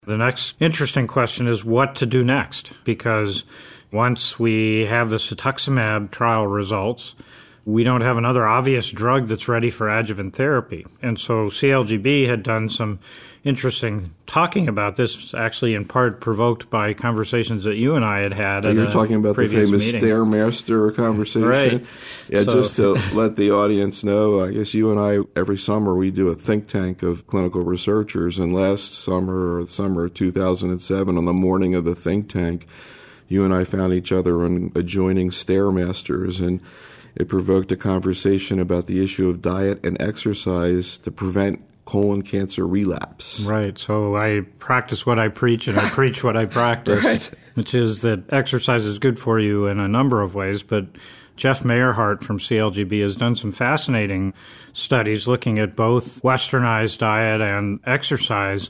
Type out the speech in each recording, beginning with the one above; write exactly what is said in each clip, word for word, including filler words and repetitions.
The next interesting question is what to do next, because once we have the cetuximab trial results, we don't have another obvious drug that's ready for adjuvant therapy. And so C L G B had done some interesting talking about this, actually in part provoked by conversations that you and I had had. You're talking about the famous meeting. Stairmaster conversation? Right. Yeah, so, just to let the audience know, I guess you and I, every summer, we do a think tank of clinical researchers. And last summer, or the summer of two thousand seven, on the morning of the think tank, you and I found each other on adjoining Stairmasters, and it provoked a conversation about the issue of diet and exercise to prevent colon cancer relapse. Right. So I practice what I preach and I preach what I practice, right. which is that exercise is good for you in a number of ways. But Jeff Mayerhart from C L G B has done some fascinating studies looking at both westernized diet and exercise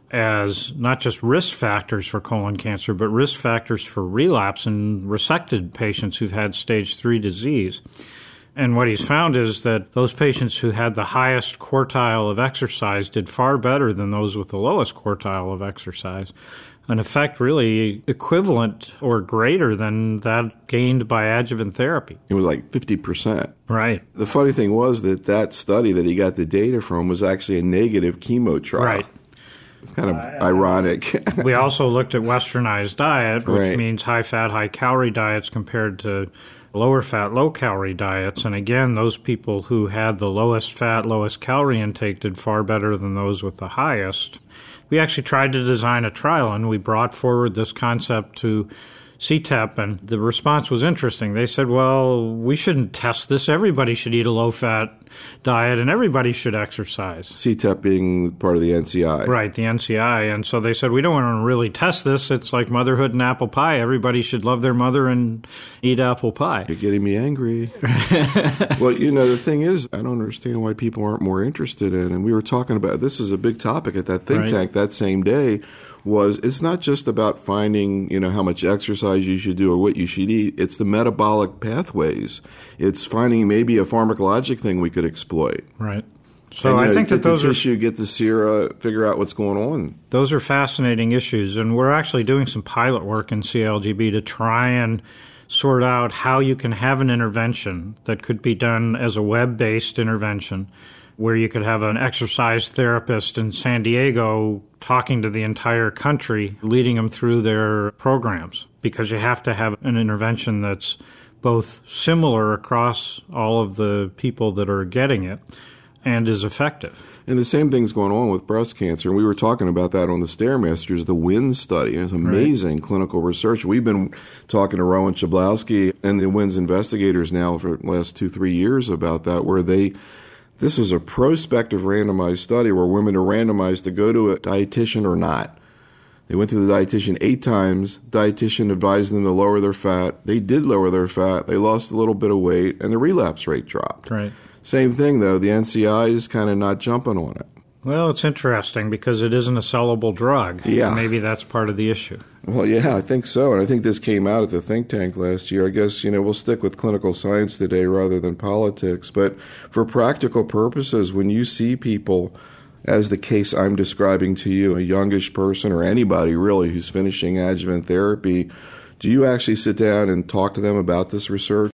as not just risk factors for colon cancer, but risk factors for relapse in resected patients who've had stage three disease. And what he's found is that those patients who had the highest quartile of exercise did far better than those with the lowest quartile of exercise, an effect really equivalent or greater than that gained by adjuvant therapy. It was like fifty percent. Right. The funny thing was that that study that he got the data from was actually a negative chemo trial. Right. It's kind of uh, ironic. We also looked at westernized diet, which right. means high-fat, high-calorie diets compared to lower-fat, low-calorie diets. And again, those people who had the lowest fat, lowest calorie intake did far better than those with the highest. We actually tried to design a trial, and we brought forward this concept to C T E P, and the response was interesting. They said, well, we shouldn't test this. Everybody should eat a low-fat diet, and everybody should exercise. C T E P being part of the N C I. Right, the N C I. And so they said, we don't want to really test this. It's like motherhood and apple pie. Everybody should love their mother and eat apple pie. You're getting me angry. Well, you know, the thing is, I don't understand why people aren't more interested in, and we were talking about, this is a big topic at that think right. tank that same day, was it's not just about finding, you know, how much exercise you should do or what you should eat. It's the metabolic pathways. It's finding maybe a pharmacologic thing we could exploit. Right. So and, I know, think that those the are tissue, get the sera, figure out what's going on. Those are fascinating issues, and we're actually doing some pilot work in C L G B to try and sort out how you can have an intervention that could be done as a web-based intervention, where you could have an exercise therapist in San Diego talking to the entire country, leading them through their programs, because you have to have an intervention that's both similar across all of the people that are getting it and is effective. And the same thing's going on with breast cancer. And we were talking about that on the Stairmasters, the WINS study. It's amazing right. clinical research. We've been talking to Rowan Chablowski and the WINS investigators now for the last two, three years about that, where they this is a prospective randomized study where women are randomized to go to a dietitian or not. They went to the dietitian eight times. Dietitian advised them to lower their fat. They did lower their fat. They lost a little bit of weight, and the relapse rate dropped. Right. Same thing, though. The N C I is kind of not jumping on it. Well, it's interesting because it isn't a sellable drug. Yeah. Maybe that's part of the issue. Well, yeah, I think so. And I think this came out at the think tank last year. I guess, you know, we'll stick with clinical science today rather than politics. But for practical purposes, when you see people, as the case I'm describing to you, a youngish person or anybody really who's finishing adjuvant therapy, do you actually sit down and talk to them about this research?